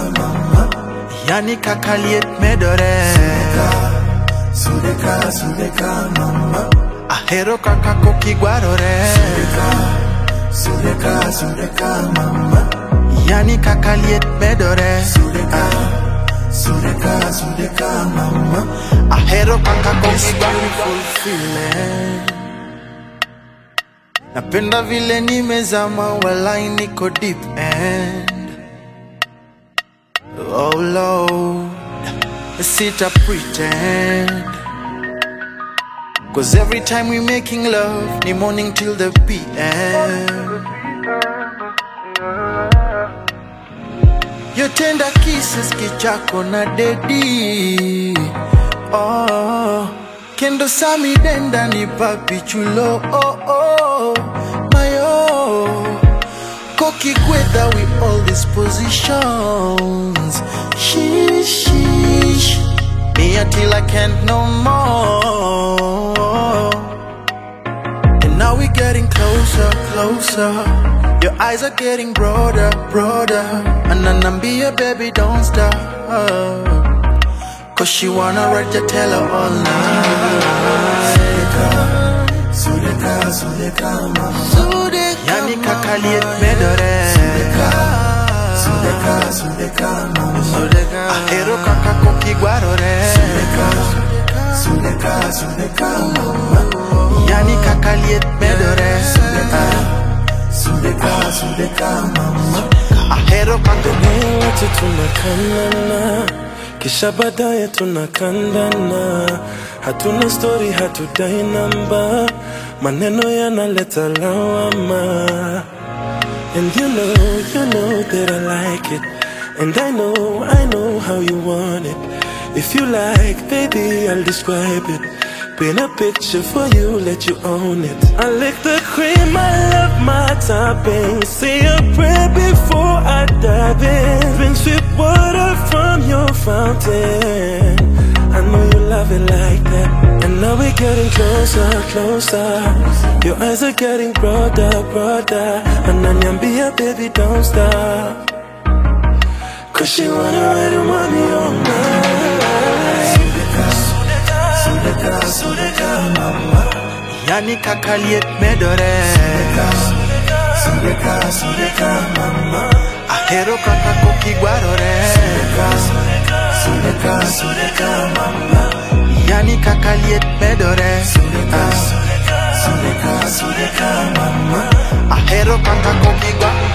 mama. Yani kakaliet medore. Sudeka mama. Ahero kakako kigwarore. Sudeka mama. Yani kakaliet medore. Sudeka mama. Ahero kakako beautiful feeling. Napenda vile nimezama walai niko deep end. Oh Lord, sita pretend. Cause every time we making love, ni morning till the PM. Your tender kisses kichako na dedi. Oh, kendo sami denda ni papi chulo. Oh oh, mayo koki kweda with all these positions. Sheesh, me until I can't no more. And now we getting closer. Your eyes are getting broader. And Anambia, baby, don't stop. Cause she wanna write your tell her all night. Sudeka mama. Yani kakaliet medore. Sudeka mama. Ahero kakako kigwarore. Sudeka mama. Yani kakaliet medore. Sudeka mama. Ahero kakako. Wote tunakanana, kisha baadaye tunakandana. Hatuna story, hatudai namba, maneno yanaleta lawama. And you know that I like it. And I know how you want it. If you like, baby, I'll describe it. Paint a picture for you, let you own it. I lick the cream, I love my toppings. Say a prayer before I dive in. Drink sweet water from your fountain. I know you love it like that. And now we're getting closer. Your eyes are getting broader. And Anyambia, baby, don't stop. Cause she wanna ride and want me all night. Sudeka mama. Yani kakaliet medore. Sudeka mama. Ahero kakako kigwarore. Sudeka mama. Yani kakaliet medore. Sudeka mama. Ahero kakako kigwarore.